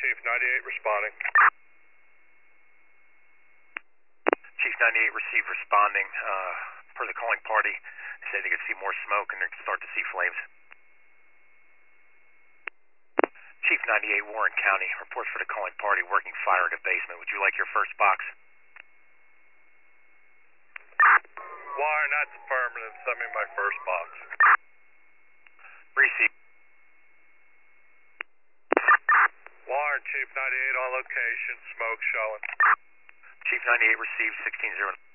Chief 98 responding. Chief 98 received responding. Per the calling party, they say they could see more smoke and they can start to see flames. Chief 98 Warren County, reports for the calling party, working fire in a basement. Would you like your first box? Warren, that's affirmative. Send me my first box. Receive. Warren, Chief 98 on location. Smoke showing. Chief 98 received 16-0.